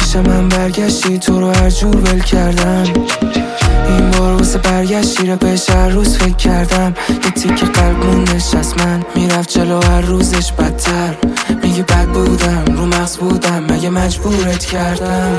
پیش من برگشتی تو رو هر جور ول کردم. این بار واسه برگشتی رو بهش هر روز فکر کردم. یه تیکه قلب موندش از من میرفت جلو هر روزش بدتر. میگی بد بودم رو مغز بودم مگه مجبورت کردم.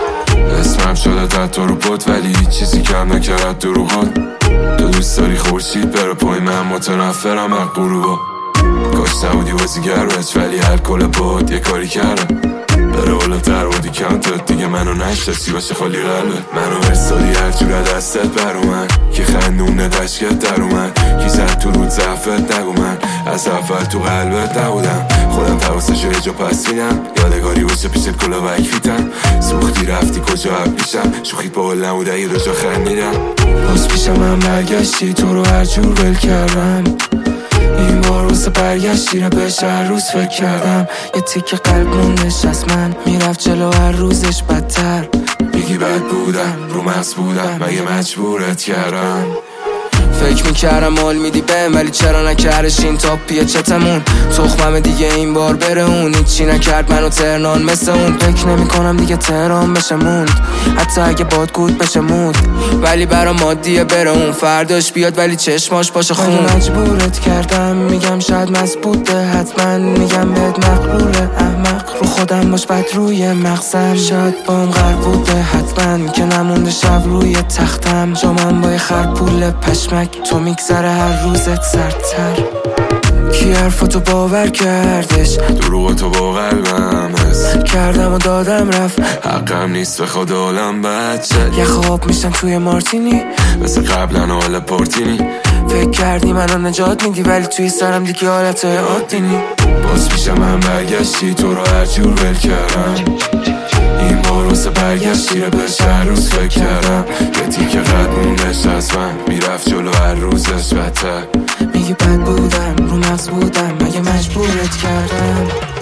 اسمم شده در تو رو بود ولی هیچ چیزی کم نکرد دروغات. تو دوست داری خورشید بره پای من متنفرم از غروبا. کاش نبودی بازیگرت ولی الکل بود یه کاری کردم. بره بالاتر بودی کانتت دیگه منو نشدستی باشه خالی قلبه. منو ارسادی هر جور دستت بر اومد که خندونه دشکت در اومد. کی زد تو رود زفت نگو من از اول تو قلبت نبودم. خودم تواسشو یه جا پس میدم یادگاری باشه پیشت کلا وکفیتم. سوختی رفتی کجا پیشم شوخیت با حل نبوده یه دو جا خندیدم. باز پیش من برگشتی تو رو هر جور ول کردم. این بار واسه برگشتی رو بهش هر روز فکر کردم. یه تیکه قلب موندش از من میرفت جلو هر روزش بدتر. میگی بد بودم رو مغز بودم مگه مجبورت کردم. فکر میکردم مال میدی بهم ولی چرا نکردش این تاپیه چتمون. تخمم دیگه این بار بره اون هیچی نکرد منو تهران مثل اون. فکر نمی کنم دیگه تهران بشه موند حتی اگه بادگود بشه مود. ولی برا مادیه بره اون فرداش بیاد ولی چشماش باشه خون. مجبورت کردم میگم شاید مسبوده حتما میگم بهت مغروره احمق. رو خودم باش بد روی مغزم شاید بام غرق بوده حتما که نمونده شب روی تختم. جامم با یه خرپول پشمک تو میگذره هر روزت سردتر. کی حرفاتو باور کردش دروغاتو با قلبم حس کردم و دادم رفت. حقم نیست به خود عالم بچه یه خواب میشم توی مارتینی مثل قبلا حال پارتینی. فکر کردی منو نجات میدی ولی توی سرم دیگه حالتهای عادی نی. باز پیش من برگشتی تو رو هر جور ول کردم. این بار واسه برگشتی رو بهش هر روز فکر کردم. یه تیکه قد موندش از من میرفت جلو هر روزش بدتر. میگی بد بودم رو مغز بودم مگه مجبورت کردم.